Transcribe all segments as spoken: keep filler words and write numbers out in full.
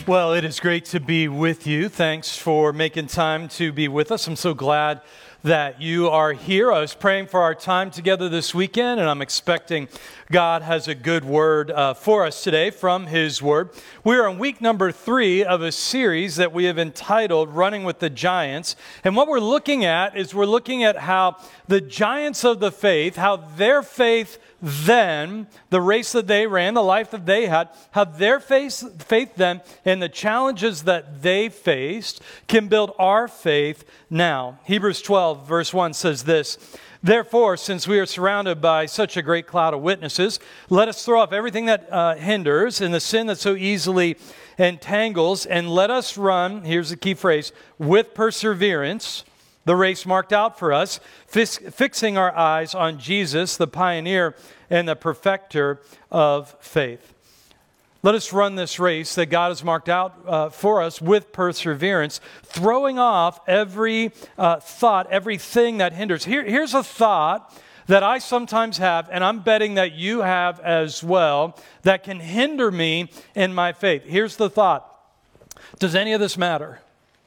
Well, it is great to be with you. Thanks for making time to be with us. I'm so glad that you are here. I was praying for our time together this weekend, and I'm expecting God has a good word uh, for us today from His Word. We are in week number three of a series that we have entitled Running with the Giants. And what we're looking at is we're looking at how the giants of the faith, how their faith then, the race that they ran, the life that they had, how their faith, faith then and the challenges that they faced can build our faith now. Hebrews twelve verse one says this, "Therefore, since we are surrounded by such a great cloud of witnesses, let us throw off everything that uh, hinders and the sin that so easily entangles, and let us run," here's the key phrase, "with perseverance, the race marked out for us, fixing our eyes on Jesus, the pioneer and the perfecter of faith." Let us run this race that God has marked out uh, for us with perseverance, throwing off every uh, thought, everything that hinders. Here, here's a thought that I sometimes have, and I'm betting that you have as well, that can hinder me in my faith. Here's the thought. Does any of this matter?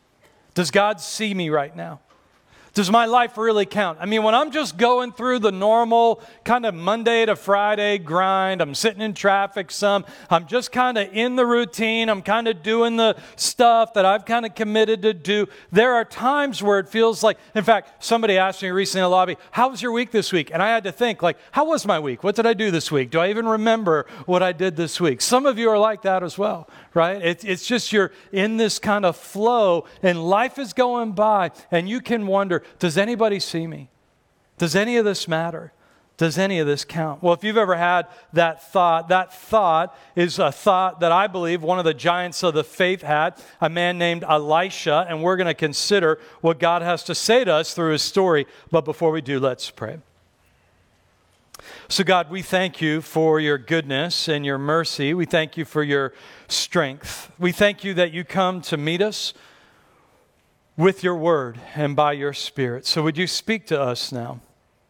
Does God see me right now? Does my life really count? I mean, when I'm just going through the normal kind of Monday to Friday grind, I'm sitting in traffic some, I'm just kind of in the routine, I'm kind of doing the stuff that I've kind of committed to do. There are times where it feels like, in fact, somebody asked me recently in the lobby, "How was your week this week?" And I had to think, like, how was my week? What did I do this week? Do I even remember what I did this week? Some of you are like that as well, right? It, it's just you're in this kind of flow and life is going by and you can wonder, does anybody see me? Does any of this matter? Does any of this count? Well, if you've ever had that thought, that thought is a thought that I believe one of the giants of the faith had, a man named Elisha, and we're going to consider what God has to say to us through his story. But before we do, let's pray. So God, we thank you for your goodness and your mercy. We thank you for your strength. We thank you that you come to meet us with your word and by your Spirit. So would you speak to us now?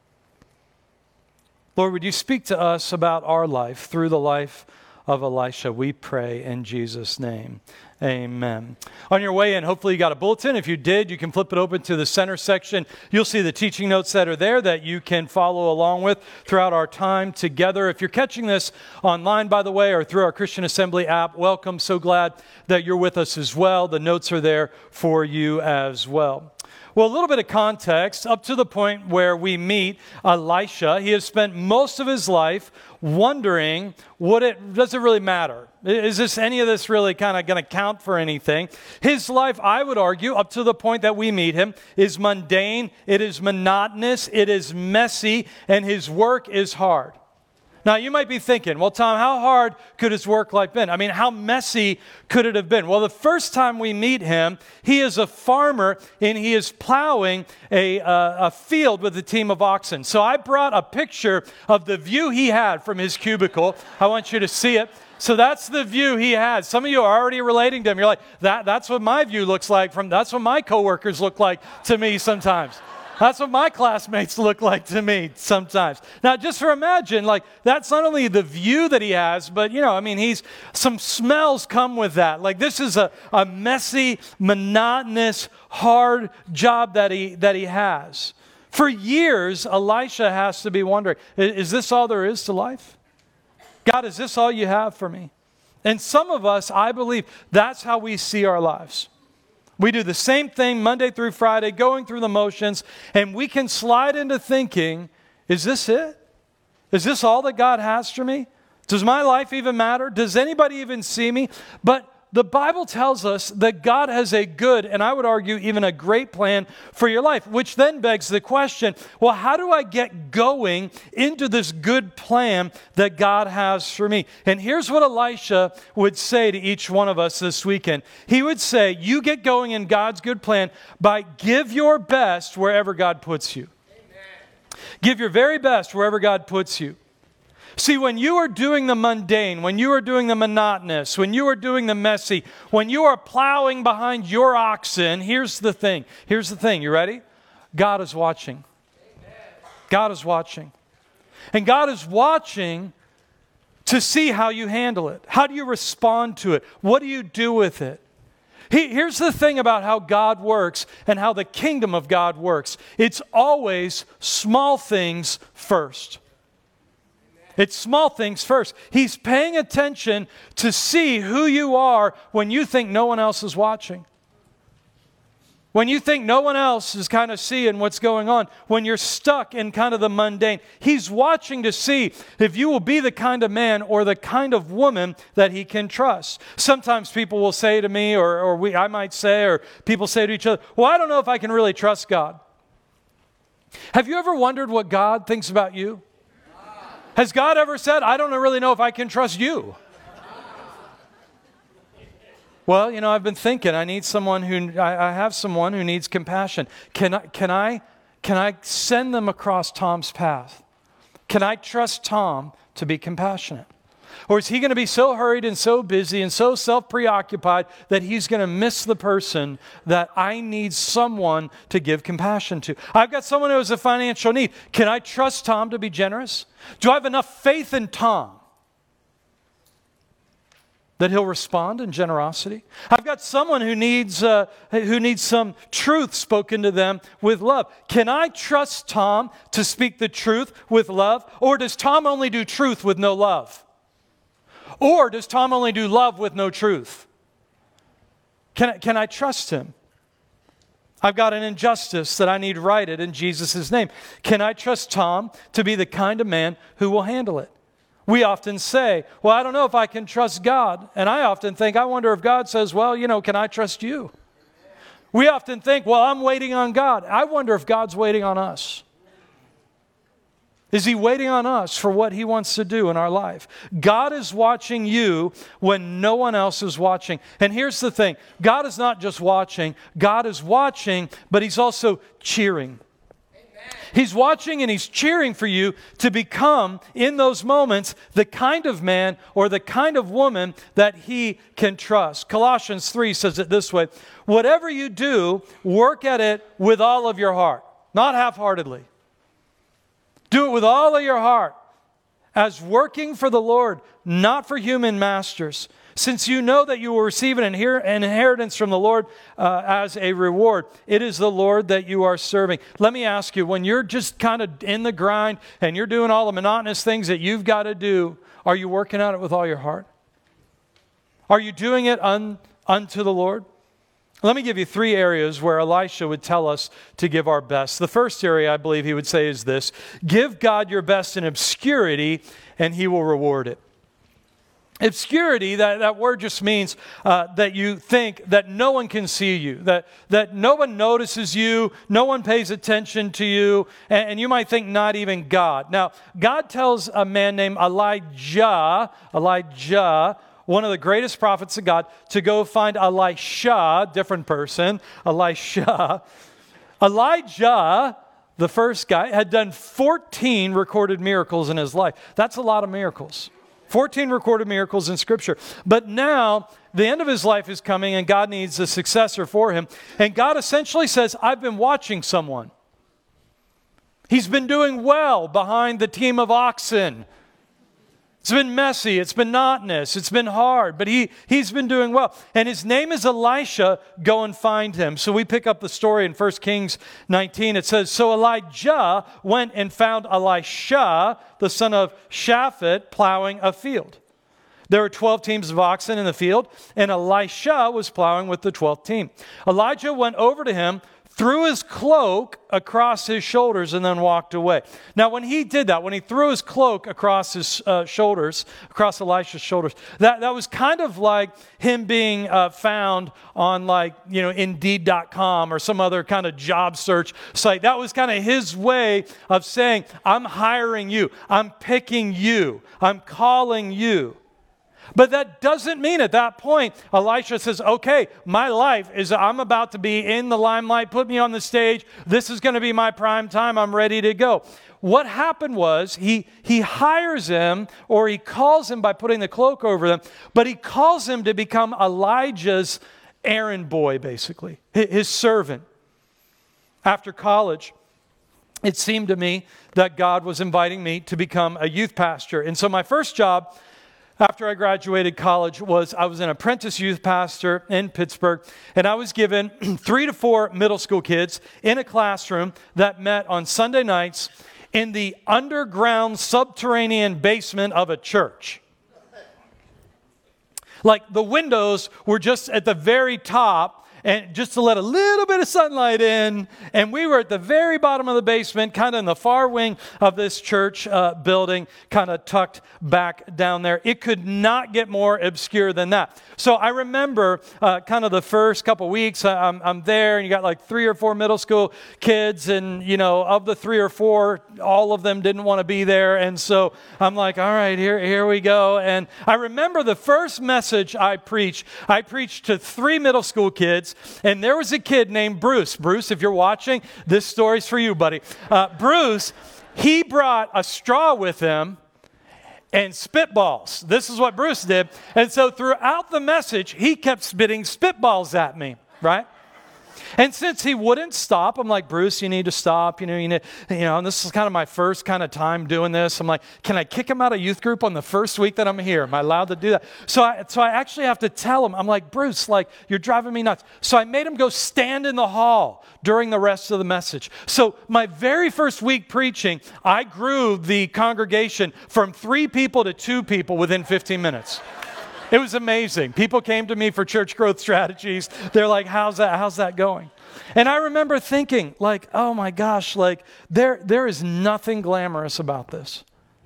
Lord, would you speak to us about our life through the life of Elisha? We pray in Jesus' name. Amen. On your way in, hopefully you got a bulletin. If you did, you can flip it open to the center section. You'll see the teaching notes that are there that you can follow along with throughout our time together. If you're catching this online, by the way, or through our Christian Assembly app, welcome. So glad that you're with us as well. The notes are there for you as well. Well, a little bit of context, up to the point where we meet Elisha. He has spent most of his life wondering, what it, does it really matter? Is this any of this really kind of going to count for anything? His life, I would argue, up to the point that we meet him, is mundane, it is monotonous, it is messy, and his work is hard. Now, you might be thinking, well, Tom, how hard could his work life been? I mean, how messy could it have been? Well, the first time we meet him, he is a farmer and he is plowing a, uh, a field with a team of oxen. So I brought a picture of the view he had from his cubicle. I want you to see it. So that's the view he had. Some of you are already relating to him. You're like, that, that's what my view looks like. From That's what my coworkers look like to me sometimes. That's what my classmates look like to me sometimes. Now, just for imagine, like, that's not only the view that he has, but, you know, I mean, he's, some smells come with that. Like, this is a, a messy, monotonous, hard job that he, that he has. For years, Elisha has to be wondering, is this all there is to life? God, is this all you have for me? And some of us, I believe, that's how we see our lives. We do the same thing Monday through Friday, going through the motions, and we can slide into thinking, is this it? Is this all that God has for me? Does my life even matter? Does anybody even see me? But the Bible tells us that God has a good, and I would argue even a great plan for your life, which then begs the question, well, how do I get going into this good plan that God has for me? And here's what Elisha would say to each one of us this weekend. He would say, you get going in God's good plan by give your best wherever God puts you. Amen. Give your very best wherever God puts you. See, when you are doing the mundane, when you are doing the monotonous, when you are doing the messy, when you are plowing behind your oxen, here's the thing. Here's the thing. You ready? God is watching. God is watching. And God is watching to see how you handle it. How do you respond to it? What do you do with it? He, here's the thing about how God works and how the kingdom of God works. It's always small things first. It's small things first. He's paying attention to see who you are when you think no one else is watching. When you think no one else is kind of seeing what's going on, when you're stuck in kind of the mundane, He's watching to see if you will be the kind of man or the kind of woman that He can trust. Sometimes people will say to me, or, or we, I might say, or people say to each other, well, I don't know if I can really trust God. Have you ever wondered what God thinks about you? Has God ever said, I don't really know if I can trust you? Well, you know, I've been thinking, I need someone who, I, I have someone who needs compassion. Can I, can I, can I send them across Tom's path? Can I trust Tom to be compassionate? Or is he going to be so hurried and so busy and so self-preoccupied that he's going to miss the person that I need someone to give compassion to? I've got someone who has a financial need. Can I trust Tom to be generous? Do I have enough faith in Tom that he'll respond in generosity? I've got someone who needs uh, who needs some truth spoken to them with love. Can I trust Tom to speak the truth with love? Or does Tom only do truth with no love? Or does Tom only do love with no truth? Can I, can I trust him? I've got an injustice that I need righted in Jesus' name. Can I trust Tom to be the kind of man who will handle it? We often say, well, I don't know if I can trust God. And I often think, I wonder if God says, well, you know, can I trust you? We often think, well, I'm waiting on God. I wonder if God's waiting on us. Is He waiting on us for what He wants to do in our life? God is watching you when no one else is watching. And here's the thing. God is not just watching. God is watching, but He's also cheering. He's watching and He's cheering for you to become, in those moments, the kind of man or the kind of woman that He can trust. Colossians three says it this way, whatever you do, work at it with all of your heart, not half-heartedly. Do it with all of your heart, as working for the Lord, not for human masters, since you know that you will receive an inheritance from the Lord uh, as a reward. It is the Lord that you are serving. Let me ask you, when you're just kind of in the grind and you're doing all the monotonous things that you've got to do, are you working at it with all your heart? Are you doing it un, unto the Lord? Let me give you three areas where Elisha would tell us to give our best. The first area, I believe he would say, is this: give God your best in obscurity, and He will reward it. Obscurity, that, that word just means uh, that you think that no one can see you, that, that no one notices you, no one pays attention to you, and, and you might think not even God. Now, God tells a man named Elijah, Elijah, one of the greatest prophets of God, to go find Elisha, different person, Elisha. Elijah, the first guy, had done fourteen recorded miracles in his life. That's a lot of miracles. fourteen recorded miracles in Scripture. But now, the end of his life is coming and God needs a successor for him. And God essentially says, I've been watching someone. He's been doing well behind the team of oxen. It's been messy, it's been monotonous, it's been hard, but he, he's been doing well. And his name is Elisha. Go and find him. So we pick up the story in First Kings nineteen. It says, so Elijah went and found Elisha, the son of Shaphat, plowing a field. There were twelve teams of oxen in the field, and Elisha was plowing with the twelfth team. Elijah went over to him, threw his cloak across his shoulders, and then walked away. Now, when he did that, when he threw his cloak across his uh, shoulders, across Elisha's shoulders, that, that was kind of like him being uh, found on, like, you know, Indeed dot com or some other kind of job search site. That was kind of his way of saying, I'm hiring you, I'm picking you, I'm calling you. But that doesn't mean at that point, Elisha says, okay, my life is, I'm about to be in the limelight, put me on the stage, this is going to be my prime time, I'm ready to go. What happened was he, he hires him, or he calls him by putting the cloak over them, but he calls him to become Elijah's errand boy, basically, his servant. After college, it seemed to me that God was inviting me to become a youth pastor. And so my first job after I graduated college was I was an apprentice youth pastor in Pittsburgh, and I was given three to four middle school kids in a classroom that met on Sunday nights in the underground subterranean basement of a church. Like the windows were just at the very top, and just to let a little bit of sunlight in, and we were at the very bottom of the basement, kind of in the far wing of this church uh, building, kind of tucked back down there. It could not get more obscure than that. So I remember uh, kind of the first couple weeks, I'm, I'm there, and you got like three or four middle school kids, and, you know, of the three or four, all of them didn't want to be there, and so I'm like, all right, here, here we go. And I remember the first message I preached, I preached to three middle school kids, and there was a kid named Bruce. Bruce, if you're watching, this story's for you, buddy. Uh, Bruce, he brought a straw with him and spitballs. This is what Bruce did. And so throughout the message, he kept spitting spitballs at me, right? And since he wouldn't stop, I'm like, Bruce, you need to stop. You know, you need, you know, and this is kind of my first kind of time doing this. I'm like, can I kick him out of youth group on the first week that I'm here? Am I allowed to do that? So I, so I actually have to tell him, I'm like, Bruce, like, you're driving me nuts. So I made him go stand in the hall during the rest of the message. So my very first week preaching, I grew the congregation from three people to two people within fifteen minutes. It was amazing. People came to me for church growth strategies. They're like, how's that, how's that going? And I remember thinking, like, oh my gosh, like, there, there is nothing glamorous about this.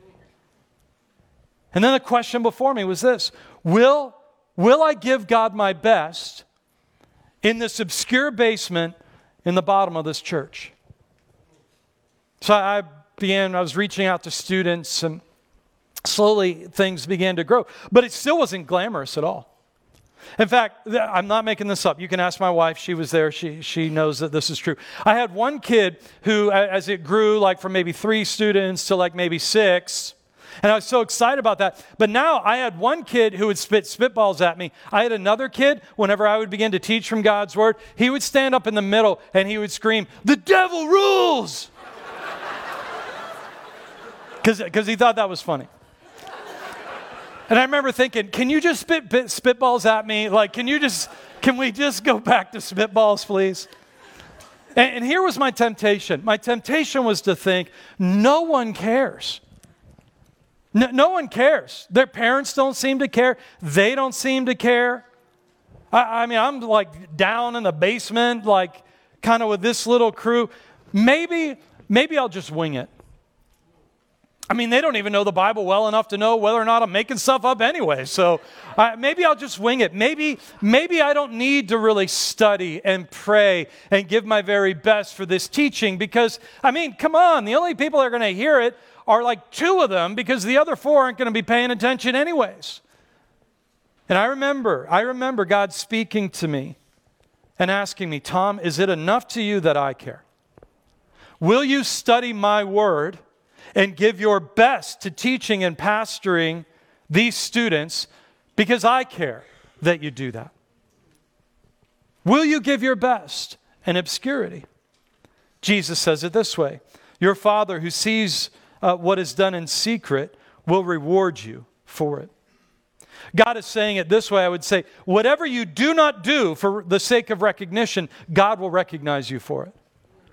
And then the question before me was this: Will, will I give God my best in this obscure basement in the bottom of this church? So I began, I was reaching out to students, and slowly things began to grow, but it still wasn't glamorous at all. In fact, I'm not making this up. You can ask my wife. She was there. She she knows that this is true. I had one kid who, as it grew, like from maybe three students to like maybe six, and I was so excited about that. But now I had one kid who would spit spitballs at me. I had another kid, whenever I would begin to teach from God's Word, he would stand up in the middle and he would scream, "The devil rules!" Because he thought that was funny. And I remember thinking, can you just spit, spit spitballs at me? Like, can you just, can we just go back to spitballs, please? And, and here was my temptation. My temptation was to think, no one cares. No, no one cares. Their parents don't seem to care. They don't seem to care. I, I mean, I'm like down in the basement, like kind of with this little crew. Maybe, maybe I'll just wing it. I mean, they don't even know the Bible well enough to know whether or not I'm making stuff up anyway. So uh, maybe I'll just wing it. Maybe, maybe I don't need to really study and pray and give my very best for this teaching because, I mean, come on. The only people that are going to hear it are like two of them because the other four aren't going to be paying attention anyways. And I remember, I remember God speaking to me and asking me, Tom, is it enough to you that I care? Will you study my word and give your best to teaching and pastoring these students because I care that you do that? Will you give your best in obscurity? Jesus says it this way: your Father who sees uh, what is done in secret will reward you for it. God is saying it this way. I would say, whatever you do not do for the sake of recognition, God will recognize you for it.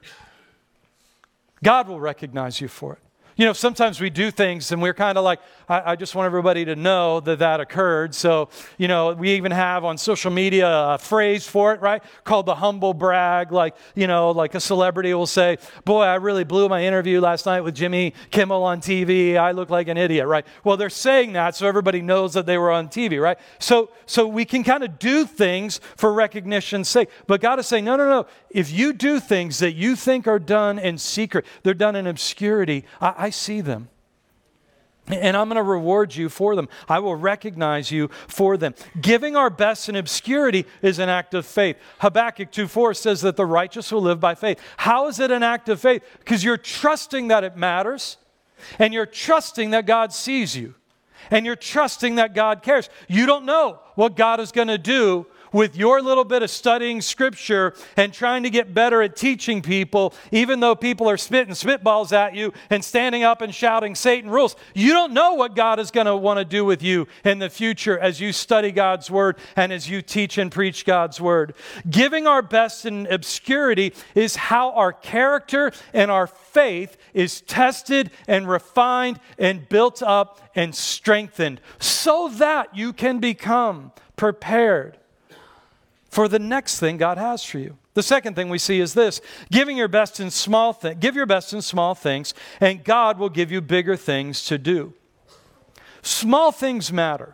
God will recognize you for it. You know, sometimes we do things and we're kind of like, I, I just want everybody to know that that occurred. So, you know, we even have on social media a phrase for it, right? Called the humble brag. Like, you know, like a celebrity will say, boy, I really blew my interview last night with Jimmy Kimmel on T V. I look like an idiot, right? Well, they're saying that so everybody knows that they were on T V, right? So, so we can kind of do things for recognition's sake. But God is saying, no, no, no. If you do things that you think are done in secret, they're done in obscurity, I, I see them. And I'm going to reward you for them. I will recognize you for them. Giving our best in obscurity is an act of faith. Habakkuk two four says that the righteous will live by faith. How is it an act of faith? Because you're trusting that it matters, and you're trusting that God sees you, and you're trusting that God cares. You don't know what God is going to do with your little bit of studying Scripture and trying to get better at teaching people, even though people are spitting spitballs at you and standing up and shouting Satan rules. You don't know what God is going to want to do with you in the future as you study God's Word and as you teach and preach God's Word. Giving our best in obscurity is how our character and our faith is tested and refined and built up and strengthened so that you can become prepared for the next thing God has for you. The second thing we see is this: giving your best in small things. Give your best in small things, and God will give you bigger things to do. Small things matter.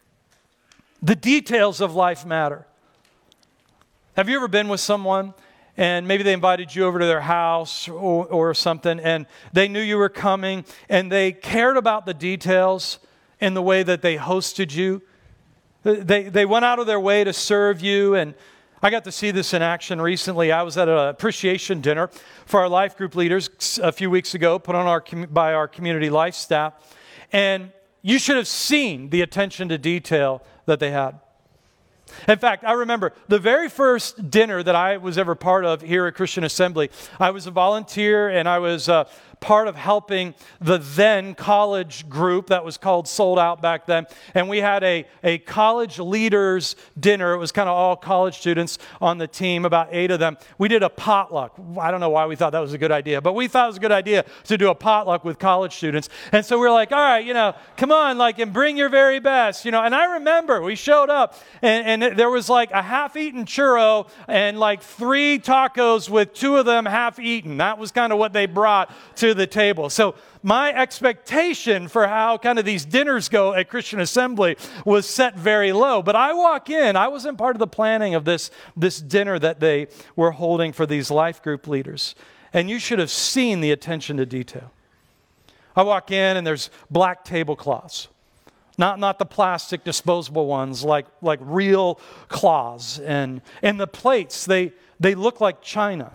The details of life matter. Have you ever been with someone and maybe they invited you over to their house or, or something, and they knew you were coming, and they cared about the details in the way that they hosted you? They, they went out of their way to serve you, and I got to see this in action recently. I was at an appreciation dinner for our life group leaders a few weeks ago, put on our by our community life staff, and you should have seen the attention to detail that they had. In fact, I remember the very first dinner that I was ever part of here at Christian Assembly. I was a volunteer, and I was uh, part of helping the then college group that was called Sold Out back then. And we had a, a college leaders dinner. It was kind of all college students on the team, about eight of them. We did a potluck. I don't know why we thought that was a good idea, but we thought it was a good idea to do a potluck with college students. And so we were like, all right, you know, come on, like, and bring your very best, you know. And I remember we showed up, and, and there was like a half-eaten churro and like three tacos with two of them half-eaten. That was kind of what they brought to the table. So my expectation for how kind of these dinners go at Christian Assembly was set very low. But I walk in, I wasn't part of the planning of this, this dinner that they were holding for these life group leaders. And you should have seen the attention to detail. I walk in and there's black tablecloths. Not, not the plastic disposable ones, like, like real cloths. And, and the plates, they, they look like china.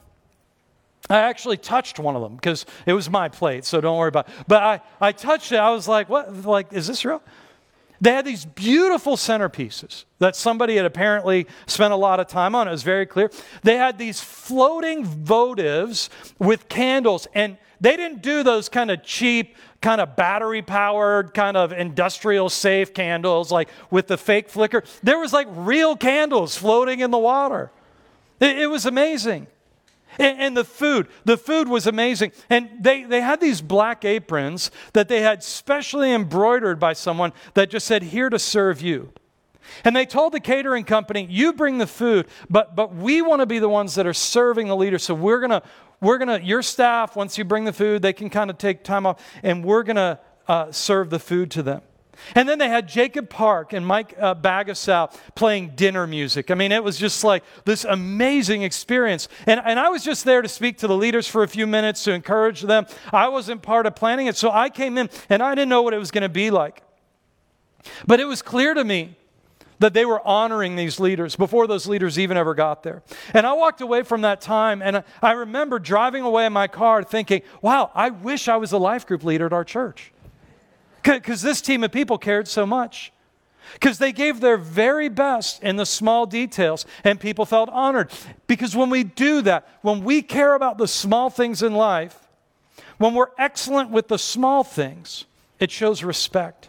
I actually touched one of them because it was my plate, so don't worry about it. But I, I touched it. I was like, what? Like, is this real? They had these beautiful centerpieces that somebody had apparently spent a lot of time on. It was very clear. They had these floating votives with candles, and they didn't do those kind of cheap, kind of battery-powered, kind of industrial-safe candles, like with the fake flicker. There was like real candles floating in the water. It, it was amazing. And, and the food, the food was amazing. And they, they had these black aprons that they had specially embroidered by someone that just said, "Here to serve you." And they told the catering company, "You bring the food, but but we want to be the ones that are serving the leaders. So we're gonna we're gonna your staff, once you bring the food, they can kind of take time off, and we're gonna uh, serve the food to them." And then they had Jacob Park and Mike uh, Bagasau playing dinner music. I mean, it was just like this amazing experience. And, and I was just there to speak to the leaders for a few minutes to encourage them. I wasn't part of planning it, so I came in and I didn't know what it was going to be like. But it was clear to me that they were honoring these leaders before those leaders even ever got there. And I walked away from that time, and I remember driving away in my car thinking, wow, I wish I was a life group leader at our church. Because this team of people cared so much. Because they gave their very best in the small details, and people felt honored. Because when we do that, when we care about the small things in life, when we're excellent with the small things, it shows respect.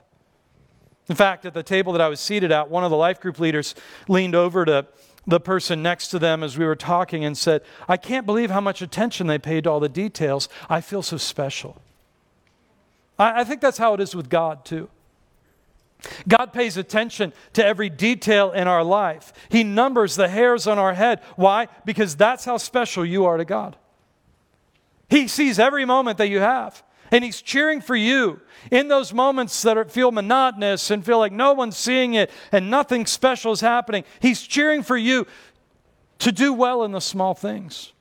In fact, at the table that I was seated at, one of the life group leaders leaned over to the person next to them as we were talking and said, "I can't believe how much attention they paid to all the details. I feel so special." I think that's how it is with God too. God pays attention to every detail in our life. He numbers the hairs on our head. Why? Because that's how special you are to God. He sees every moment that you have. And He's cheering for you in those moments that are, feel monotonous and feel like no one's seeing it and nothing special is happening. He's cheering for you to do well in the small things.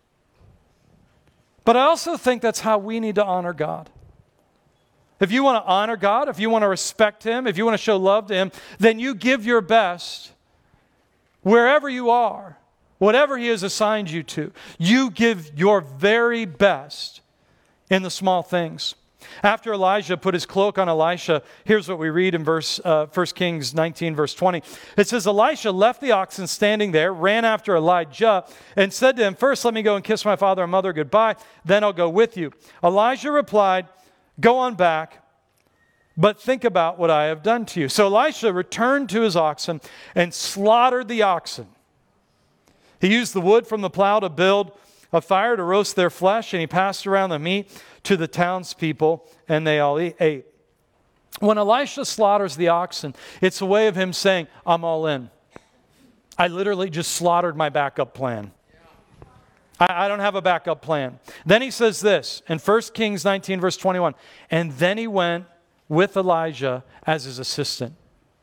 But I also think that's how we need to honor God. If you want to honor God, if you want to respect Him, if you want to show love to Him, then you give your best wherever you are, whatever He has assigned you to. You give your very best in the small things. After Elijah put his cloak on Elisha, here's what we read in verse uh, First Kings nineteen, verse twenty. It says, Elisha left the oxen standing there, ran after Elijah, and said to him, first let me go and kiss my father and mother goodbye, then I'll go with you. Elijah replied, go on back, but think about what I have done to you. So Elisha returned to his oxen and slaughtered the oxen. He used the wood from the plow to build a fire to roast their flesh, and he passed around the meat to the townspeople, and they all ate. When Elisha slaughters the oxen, it's a way of him saying, I'm all in. I literally just slaughtered my backup plan. I, I don't have a backup plan. Then he says this in First Kings nineteen, verse twenty-one, and then he went with Elijah as his assistant.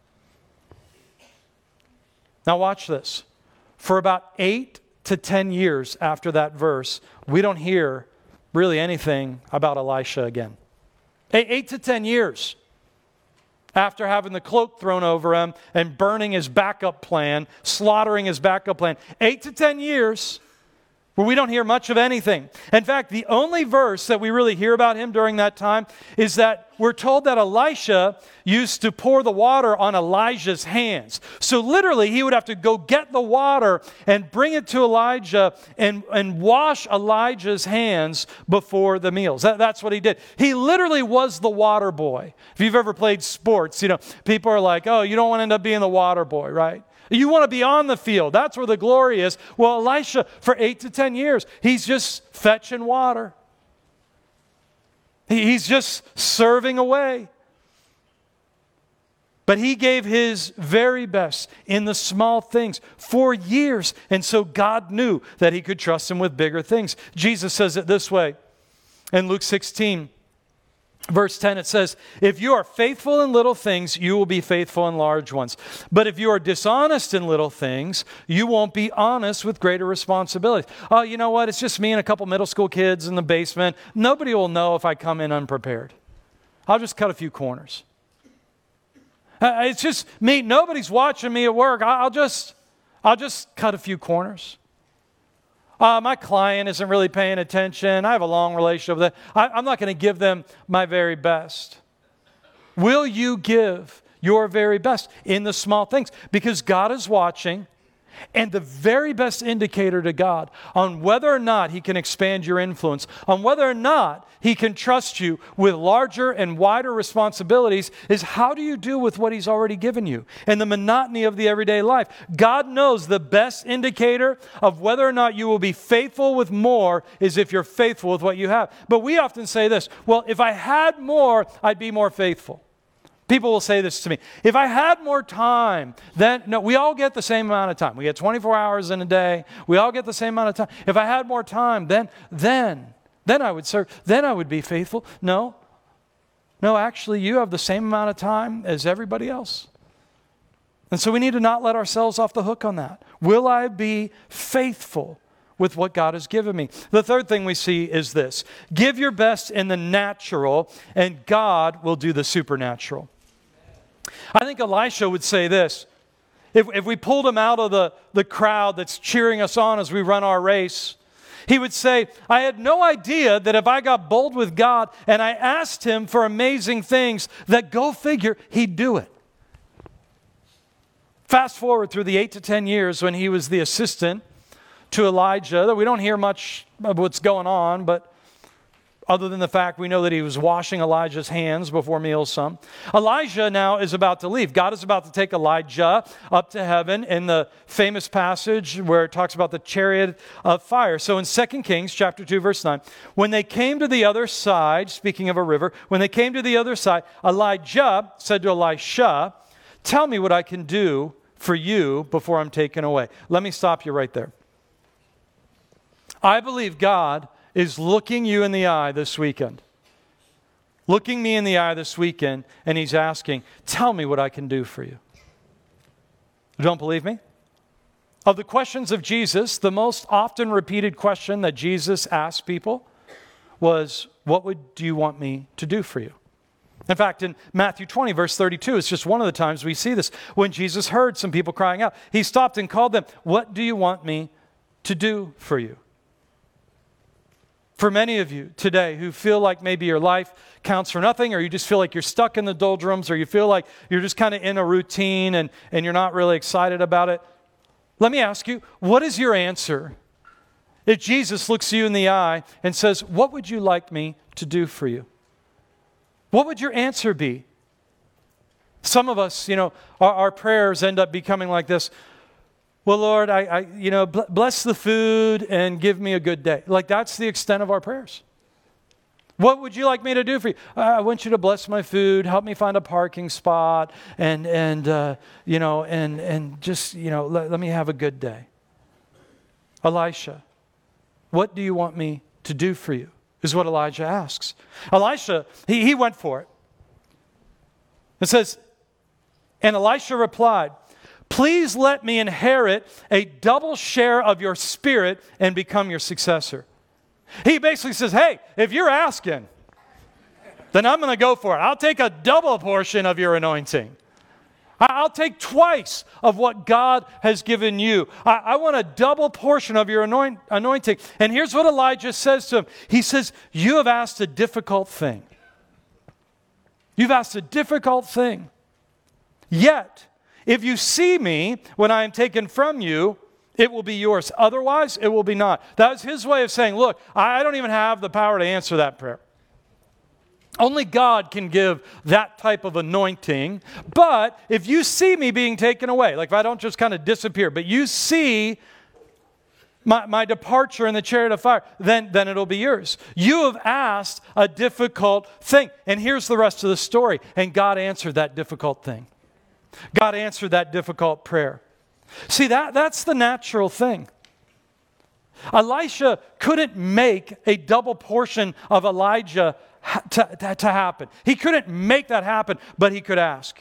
Now watch this. For about eight to ten years after that verse, we don't hear really anything about Elisha again. Eight, eight to ten years after having the cloak thrown over him and burning his backup plan, slaughtering his backup plan. Eight to ten years where we don't hear much of anything. In fact, the only verse that we really hear about him during that time is that we're told that Elisha used to pour the water on Elijah's hands. So literally, he would have to go get the water and bring it to Elijah and, and wash Elijah's hands before the meals. That, that's what he did. He literally was the water boy. If you've ever played sports, you know, people are like, oh, you don't want to end up being the water boy, right? You want to be on the field. That's where the glory is. Well, Elisha, for eight to ten years, he's just fetching water. He's just serving away. But he gave his very best in the small things for years. And so God knew that he could trust him with bigger things. Jesus says it this way in Luke sixteen. Verse ten, it says, if you are faithful in little things, you will be faithful in large ones. But if you are dishonest in little things, you won't be honest with greater responsibilities. Oh, you know what? It's just me and a couple middle school kids in the basement. Nobody will know if I come in unprepared. I'll just cut a few corners. Uh, it's just me. Nobody's watching me at work. I'll just, I'll just cut a few corners. Uh, my client isn't really paying attention. I have a long relationship with them. I, I'm not going to give them my very best. Will you give your very best in the small things? Because God is watching, and the very best indicator to God on whether or not he can expand your influence, on whether or not he can trust you with larger and wider responsibilities is how do you do with what he's already given you and the monotony of the everyday life. God knows the best indicator of whether or not you will be faithful with more is if you're faithful with what you have. But we often say this, well, if I had more, I'd be more faithful. People will say this to me. If I had more time, then, no, we all get the same amount of time. We get twenty-four hours in a day. We all get the same amount of time. If I had more time, then, then, then I would serve. Then I would be faithful. No, no, actually, you have the same amount of time as everybody else. And so we need to not let ourselves off the hook on that. Will I be faithful with what God has given me? The third thing we see is this. Give your best in the natural, and God will do the supernatural. I think Elisha would say this. If, if we pulled him out of the, the crowd that's cheering us on as we run our race, he would say, I had no idea that if I got bold with God and I asked him for amazing things, that go figure, he'd do it. Fast forward through the eight to ten years when he was the assistant to Elijah, that we don't hear much of what's going on, but other than the fact we know that he was washing Elijah's hands before meals some. Elijah now is about to leave. God is about to take Elijah up to heaven in the famous passage where it talks about the chariot of fire. So in Second Kings chapter two, verse nine, when they came to the other side, speaking of a river, when they came to the other side, Elijah said to Elisha, tell me what I can do for you before I'm taken away. Let me stop you right there. I believe God is looking you in the eye this weekend. Looking me in the eye this weekend, and he's asking, tell me what I can do for you. You don't believe me? Of the questions of Jesus, the most often repeated question that Jesus asked people was, what would do you want me to do for you? In fact, in Matthew twenty, verse thirty-two, it's just one of the times we see this. When Jesus heard some people crying out, he stopped and called them, what do you want me to do for you? For many of you today who feel like maybe your life counts for nothing, or you just feel like you're stuck in the doldrums, or you feel like you're just kind of in a routine and, and you're not really excited about it, let me ask you, what is your answer if Jesus looks you in the eye and says, what would you like me to do for you? What would your answer be? Some of us, you know, our, our prayers end up becoming like this. Well, Lord, I, I you know, bless the food and give me a good day. Like, that's the extent of our prayers. What would you like me to do for you? Uh, I want you to bless my food, help me find a parking spot, and and uh, you know, and and just you know, let, let me have a good day. Elisha, what do you want me to do for you? Is what Elijah asks. Elisha, he he went for it. It says, and Elisha replied, please let me inherit a double share of your spirit and become your successor. He basically says, hey, if you're asking, then I'm going to go for it. I'll take a double portion of your anointing. I'll take twice of what God has given you. I, I want a double portion of your anoint, anointing. And here's what Elijah says to him. He says, you have asked a difficult thing. You've asked a difficult thing. Yet, if you see me when I am taken from you, it will be yours. Otherwise, it will be not. That was his way of saying, look, I don't even have the power to answer that prayer. Only God can give that type of anointing. But if you see me being taken away, like if I don't just kind of disappear, but you see my, my departure in the chariot of fire, then, then it'll be yours. You have asked a difficult thing. And here's the rest of the story. And God answered that difficult thing. God answered that difficult prayer. See, that, that's the natural thing. Elisha couldn't make a double portion of Elijah ha- to, to, to happen. He couldn't make that happen, but he could ask.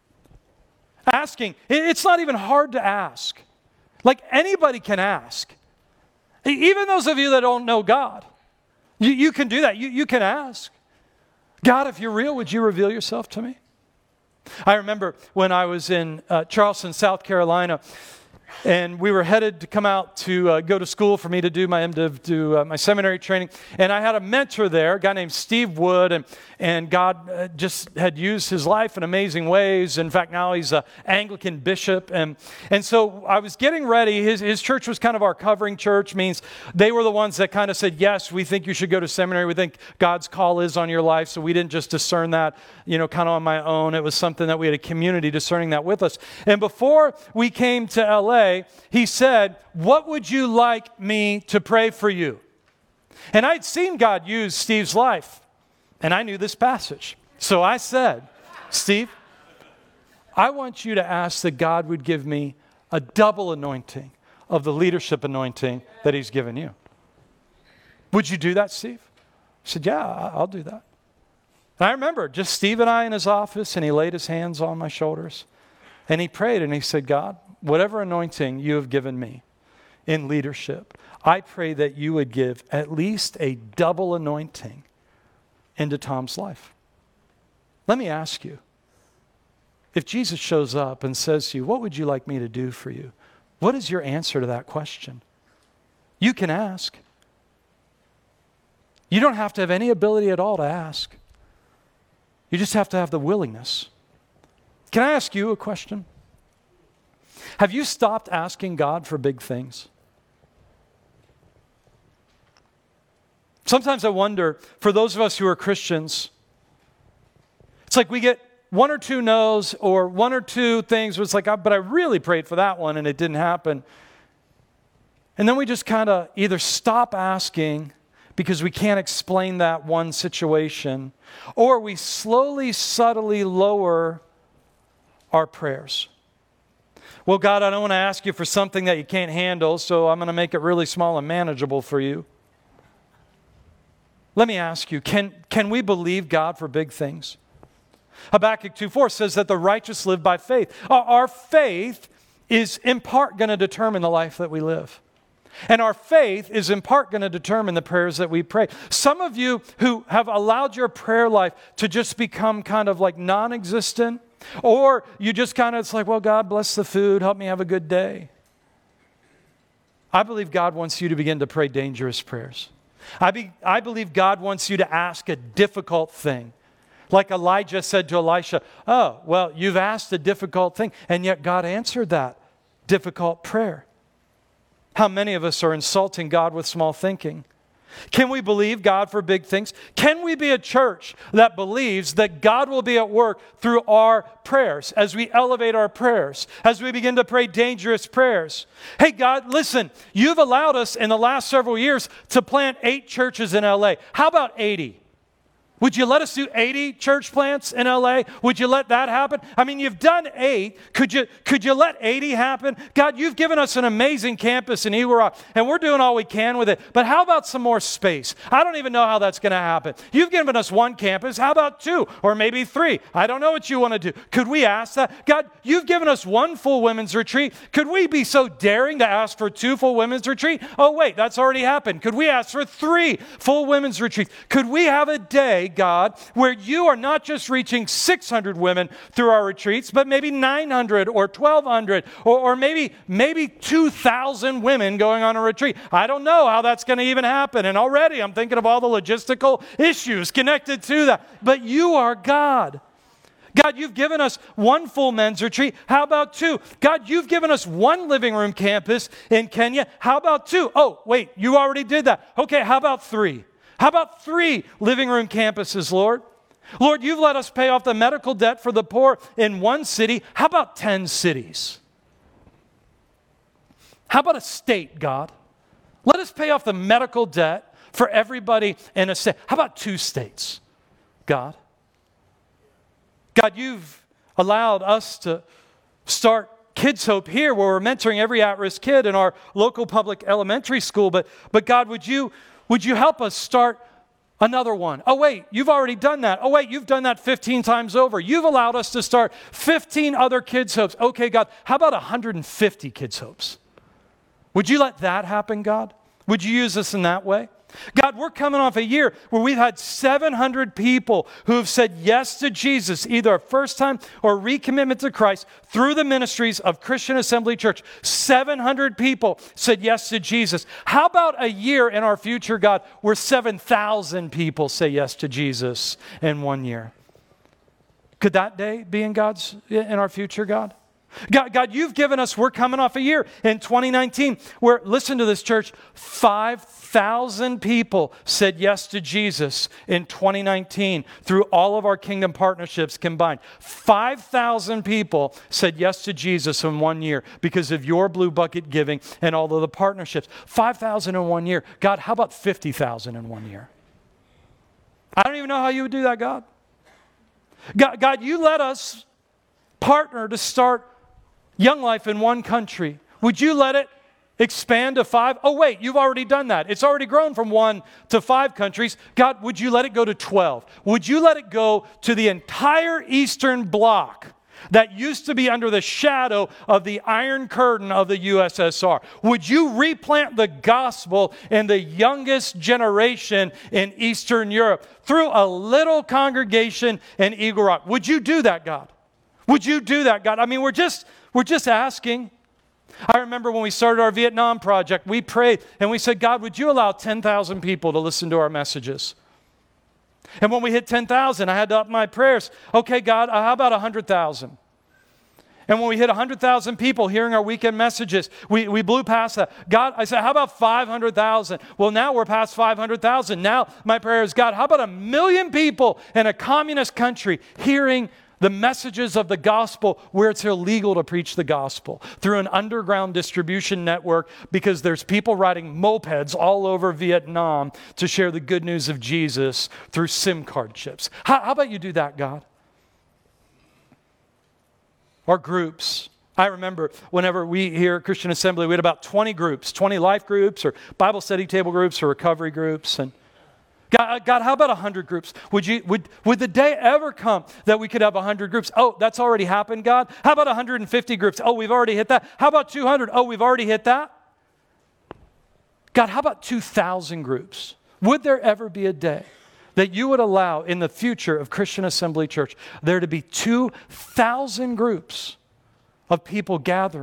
Asking, it's not even hard to ask. Like anybody can ask. Even those of you that don't know God, you, you can do that. You, you can ask. God, if you're real, would you reveal yourself to me? I remember when I was in uh, Charleston, South Carolina, and we were headed to come out to uh, go to school for me to do my MDiv, do uh, my seminary training. And I had a mentor there, a guy named Steve Wood, and, and God uh, just had used his life in amazing ways. In fact, now he's an Anglican bishop. And, and so I was getting ready. His, his church was kind of our covering church, means they were the ones that kind of said, yes, we think you should go to seminary. We think God's call is on your life. So we didn't just discern that, you know, kind of on my own. It was something that we had a community discerning that with us. And before we came to L A, he said, what would you like me to pray for you? And I'd seen God use Steve's life, and I knew this passage. So I said, Steve, I want you to ask that God would give me a double anointing of the leadership anointing that he's given you. Would you do that, Steve? I said, yeah, I'll do that. And I remember just Steve and I in his office, and he laid his hands on my shoulders, and he prayed, and he said, God, whatever anointing you have given me in leadership, I pray that you would give at least a double anointing into Tom's life. Let me ask you, if Jesus shows up and says to you, what would you like me to do for you? What is your answer to that question? You can ask. You don't have to have any ability at all to ask. You just have to have the willingness. Can I ask you a question? Have you stopped asking God for big things? Sometimes I wonder, for those of us who are Christians, it's like we get one or two no's or one or two things where it's like, but I really prayed for that one and it didn't happen. And then we just kind of either stop asking because we can't explain that one situation, or we slowly, subtly lower our prayers. Well, God, I don't want to ask you for something that you can't handle, so I'm going to make it really small and manageable for you. Let me ask you, can, can we believe God for big things? Habakkuk two four says that the righteous live by faith. Our, our faith is in part going to determine the life that we live. And our faith is in part going to determine the prayers that we pray. Some of you who have allowed your prayer life to just become kind of like non-existent, or you just kind of, it's like, well, God bless the food, help me have a good day. I believe God wants you to begin to pray dangerous prayers. I, be, I believe God wants you to ask a difficult thing. Like Elijah said to Elisha, oh, well, you've asked a difficult thing, and yet God answered that difficult prayer. How many of us are insulting God with small thinking? Can we believe God for big things? Can we be a church that believes that God will be at work through our prayers, as we elevate our prayers, as we begin to pray dangerous prayers? Hey, God, listen, you've allowed us in the last several years to plant eight churches in L A. How about eighty? Would you let us do eighty church plants in L A? Would you let that happen? I mean, you've done eight. Could you, could you let eighty happen? God, you've given us an amazing campus in Eagle Rock, and we're doing all we can with it. But how about some more space? I don't even know how that's going to happen. You've given us one campus. How about two or maybe three? I don't know what you want to do. Could we ask that? God, you've given us one full women's retreat. Could we be so daring to ask for two full women's retreat? Oh, wait, that's already happened. Could we ask for three full women's retreats? Could we have a day, God, where you are not just reaching six hundred women through our retreats, but maybe nine hundred or twelve hundred or, or maybe, maybe two thousand women going on a retreat? I don't know how that's going to even happen. And already I'm thinking of all the logistical issues connected to that. But you are God. God, you've given us one full men's retreat. How about two? God, you've given us one living room campus in Kenya. How about two? Oh, wait, you already did that. Okay, how about three? How about three living room campuses, Lord? Lord, you've let us pay off the medical debt for the poor in one city. How about ten cities? How about a state, God? Let us pay off the medical debt for everybody in a state. How about two states, God? God, you've allowed us to start Kids Hope here, where we're mentoring every at-risk kid in our local public elementary school. But, but God, would you... Would you help us start another one? Oh, wait, you've already done that. Oh, wait, you've done that fifteen times over. You've allowed us to start fifteen other Kids Hopes. Okay, God, how about one hundred fifty Kids Hopes? Would you let that happen, God? Would you use us in that way? God, we're coming off a year where we've had seven hundred people who have said yes to Jesus, either a first time or recommitment to Christ through the ministries of Christian Assembly Church. seven hundred people said yes to Jesus. How about a year in our future, God, where seven thousand people say yes to Jesus in one year? Could that day be in God's, in our future, God? God, God, you've given us, we're coming off a year in twenty nineteen where, listen to this, church, five thousand people said yes to Jesus in twenty nineteen through all of our kingdom partnerships combined. five thousand people said yes to Jesus in one year because of your Blue Bucket giving and all of the partnerships. five thousand in one year. God, how about fifty thousand in one year? I don't even know how you would do that, God. God, God, you let us partner to start Young Life in one country. Would you let it expand to five? Oh, wait, you've already done that. It's already grown from one to five countries. God, would you let it go to twelve? Would you let it go to the entire Eastern Bloc that used to be under the shadow of the Iron Curtain of the U S S R? Would you replant the gospel in the youngest generation in Eastern Europe through a little congregation in Eagle Rock? Would you do that, God? Would you do that, God? I mean, we're just, we're just asking. I remember when we started our Vietnam project, we prayed and we said, God, would you allow ten thousand people to listen to our messages? And when we hit ten thousand, I had to up my prayers. Okay, God, uh, how about one hundred thousand? And when we hit one hundred thousand people hearing our weekend messages, we, we blew past that. God, I said, how about five hundred thousand? Well, now we're past five hundred thousand. Now my prayer is, God, how about a million people in a communist country hearing the messages of the gospel where it's illegal to preach the gospel through an underground distribution network because there's people riding mopeds all over Vietnam to share the good news of Jesus through SIM card chips. How, how about you do that, God? Our groups. I remember whenever we here at Christian Assembly, we had about twenty groups, twenty life groups or Bible study table groups or recovery groups. And God, God, how about one hundred groups? Would you would would the day ever come that we could have one hundred groups? Oh, that's already happened, God. How about one hundred fifty groups? Oh, we've already hit that. How about two hundred? Oh, we've already hit that. God, how about two thousand groups? Would there ever be a day that you would allow in the future of Christian Assembly Church there to be two thousand groups of people gathering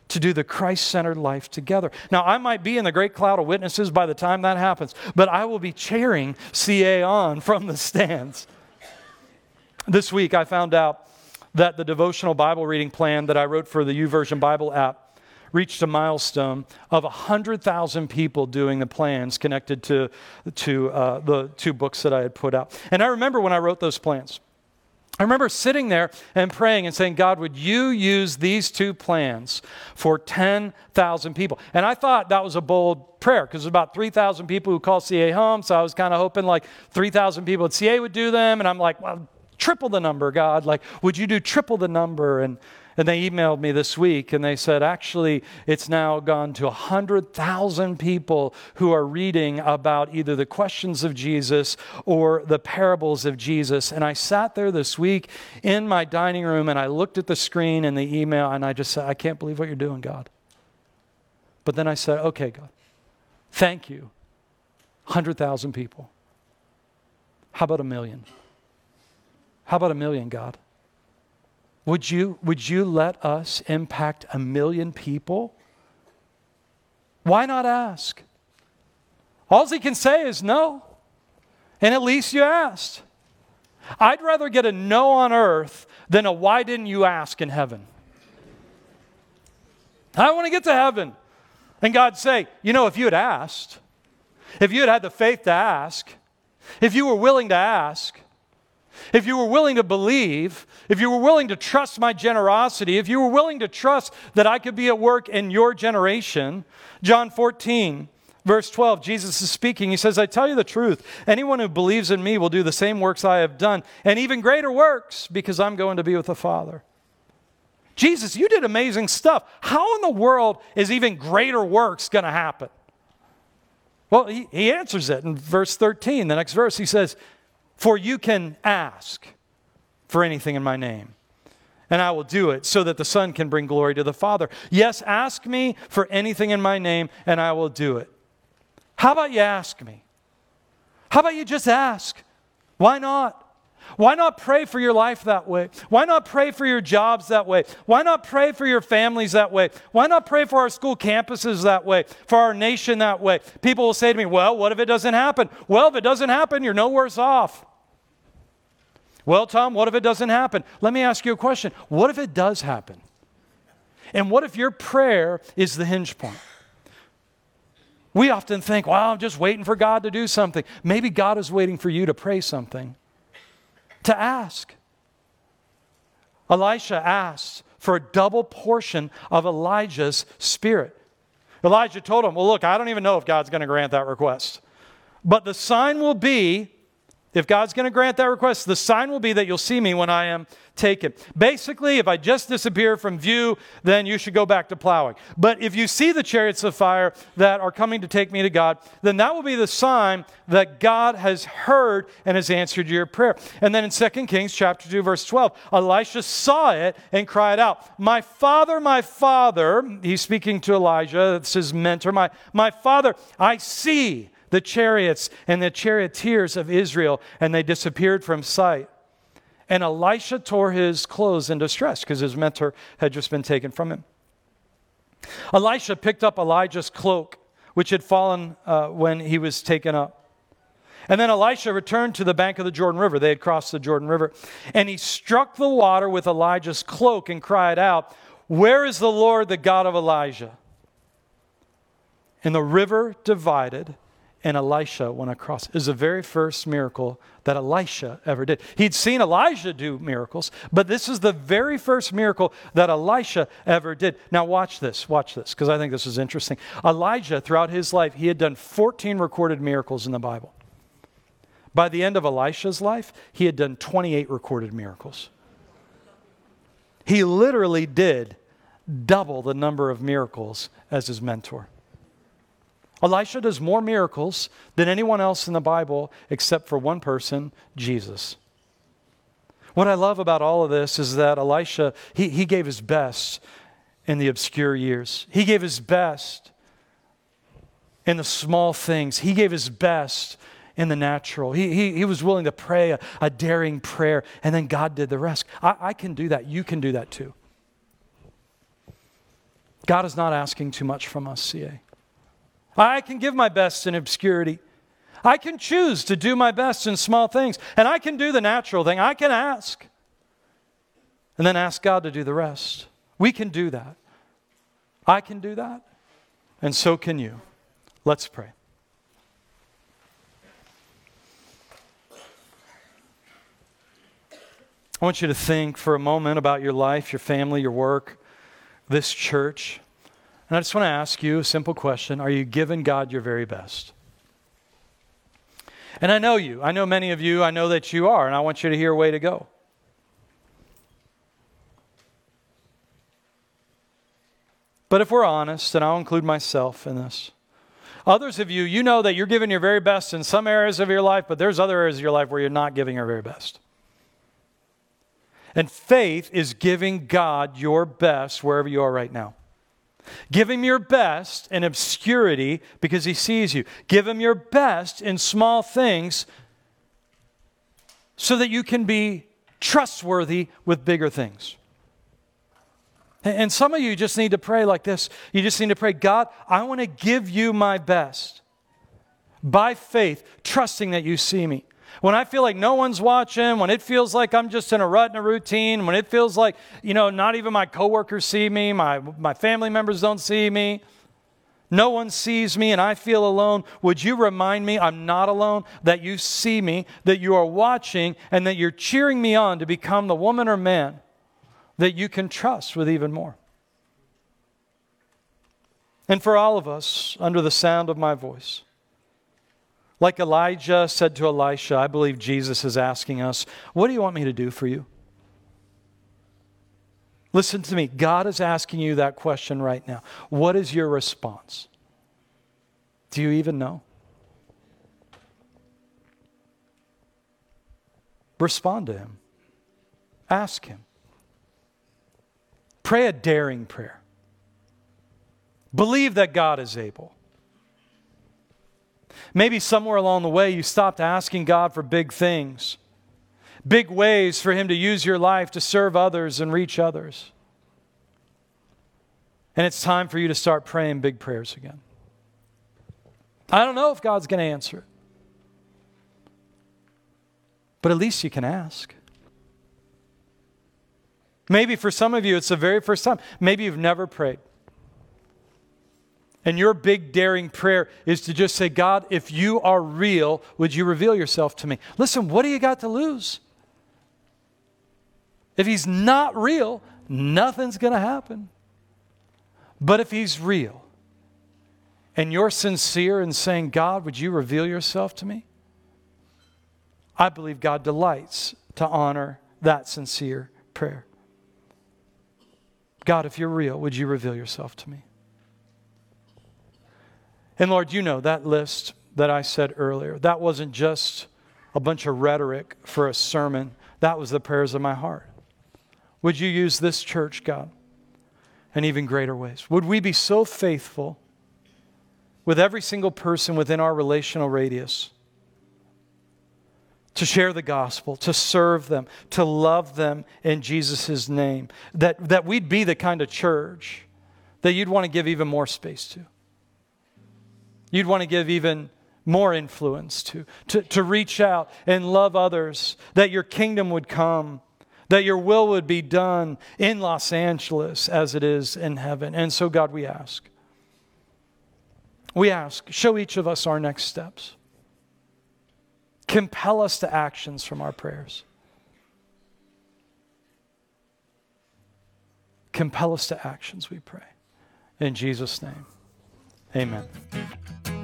to do the Christ-centered life together. Now, I might be in the great cloud of witnesses by the time that happens, but I will be cheering C A on from the stands. This week, I found out that the devotional Bible reading plan that I wrote for the YouVersion Bible app reached a milestone of one hundred thousand people doing the plans connected to, to uh, the two books that I had put out. And I remember when I wrote those plans, I remember sitting there and praying and saying, God, would you use these two plans for ten thousand people? And I thought that was a bold prayer because there's about three thousand people who call C A home, so I was kind of hoping like three thousand people at C A would do them. And I'm like, well, triple the number, God. Like, would you do triple the number? And And they emailed me this week and they said, actually, it's now gone to one hundred thousand people who are reading about either the questions of Jesus or the parables of Jesus. And I sat there this week in my dining room and I looked at the screen and the email and I just said, I can't believe what you're doing, God. But then I said, okay, God, thank you. one hundred thousand people. How about a million? How about a million, God? Would you, would you let us impact a million people? Why not ask? All he can say is no. And at least you asked. I'd rather get a no on earth than a why didn't you ask in heaven. I want to get to heaven. And God say, you know, if you had asked, if you had had the faith to ask, if you were willing to ask, if you were willing to believe, if you were willing to trust my generosity, if you were willing to trust that I could be at work in your generation, John fourteen, verse twelve, Jesus is speaking. He says, I tell you the truth, anyone who believes in me will do the same works I have done, and even greater works, because I'm going to be with the Father. Jesus, you did amazing stuff. How in the world is even greater works going to happen? Well, he, he answers it in verse thirteen. The next verse, he says, for you can ask for anything in my name, and I will do it so that the Son can bring glory to the Father. Yes, ask me for anything in my name, and I will do it. How about you ask me? How about you just ask? Why not? Why not pray for your life that way? Why not pray for your jobs that way? Why not pray for your families that way? Why not pray for our school campuses that way? For our nation that way? People will say to me, well, what if it doesn't happen? Well, if it doesn't happen, you're no worse off. Well, Tom, what if it doesn't happen? Let me ask you a question. What if it does happen? And what if your prayer is the hinge point? We often think, well, I'm just waiting for God to do something. Maybe God is waiting for you to pray something. To ask. Elisha asked for a double portion of Elijah's spirit. Elijah told him, well, look, I don't even know if God's going to grant that request. But the sign will be, if God's going to grant that request, the sign will be that you'll see me when I am taken. Basically, if I just disappear from view, then you should go back to plowing. But if you see the chariots of fire that are coming to take me to God, then that will be the sign that God has heard and has answered your prayer. And then in Second Kings chapter two, verse twelve, Elisha saw it and cried out, my father, my father, he's speaking to Elijah, it's his mentor, my, my father, I see the chariots and the charioteers of Israel, and they disappeared from sight. And Elisha tore his clothes in distress because his mentor had just been taken from him. Elisha picked up Elijah's cloak, which had fallen uh, when he was taken up. And then Elisha returned to the bank of the Jordan River. They had crossed the Jordan River. And he struck the water with Elijah's cloak and cried out, where is the Lord, the God of Elijah? And the river divided, and Elisha went across. It was the very first miracle that Elisha ever did. He'd seen Elijah do miracles, but this is the very first miracle that Elisha ever did. Now watch this, watch this, because I think this is interesting. Elijah, throughout his life, he had done fourteen recorded miracles in the Bible. By the end of Elisha's life, he had done twenty-eight recorded miracles. He literally did double the number of miracles as his mentor. Elisha does more miracles than anyone else in the Bible except for one person, Jesus. What I love about all of this is that Elisha, he, he gave his best in the obscure years. He gave his best in the small things. He gave his best in the natural. He, he, he was willing to pray a, a daring prayer, and then God did the rest. I, I can do that. You can do that too. God is not asking too much from us, C A. I can give my best in obscurity. I can choose to do my best in small things. And I can do the natural thing. I can ask. And then ask God to do the rest. We can do that. I can do that. And so can you. Let's pray. I want you to think for a moment about your life, your family, your work, this church. And I just want to ask you a simple question. Are you giving God your very best? And I know you. I know many of you. I know that you are. And I want you to hear a way to go. But if we're honest, and I'll include myself in this, others of you, you know that you're giving your very best in some areas of your life, but there's other areas of your life where you're not giving your very best. And faith is giving God your best wherever you are right now. Give Him your best in obscurity because He sees you. Give Him your best in small things so that you can be trustworthy with bigger things. And some of you just need to pray like this. You just need to pray, God, I want to give you my best by faith, trusting that you see me. When I feel like no one's watching, when it feels like I'm just in a rut and a routine, when it feels like, you know, not even my coworkers see me, my, my family members don't see me, no one sees me and I feel alone, would you remind me I'm not alone, that you see me, that you are watching, and that you're cheering me on to become the woman or man that you can trust with even more. And for all of us, under the sound of my voice, like Elijah said to Elisha, I believe Jesus is asking us, what do you want me to do for you? Listen to me. God is asking you that question right now. What is your response? Do you even know? Respond to Him. Ask Him. Pray a daring prayer. Believe that God is able. Maybe somewhere along the way you stopped asking God for big things, big ways for Him to use your life to serve others and reach others. And it's time for you to start praying big prayers again. I don't know if God's going to answer it, but at least you can ask. Maybe for some of you it's the very first time. Maybe you've never prayed. And your big daring prayer is to just say, God, if you are real, would you reveal yourself to me? Listen, what do you got to lose? If He's not real, nothing's going to happen. But if He's real, and you're sincere in saying, God, would you reveal yourself to me? I believe God delights to honor that sincere prayer. God, if you're real, would you reveal yourself to me? And Lord, you know that list that I said earlier, that wasn't just a bunch of rhetoric for a sermon. That was the prayers of my heart. Would you use this church, God, in even greater ways? Would we be so faithful with every single person within our relational radius to share the gospel, to serve them, to love them in Jesus' name, that, that we'd be the kind of church that you'd want to give even more space to. You'd want to give even more influence to, to, to reach out and love others, that your kingdom would come, that your will would be done in Los Angeles as it is in heaven. And so, God, we ask. We ask, show each of us our next steps. Compel us to actions from our prayers. Compel us to actions, we pray. In Jesus' name, amen.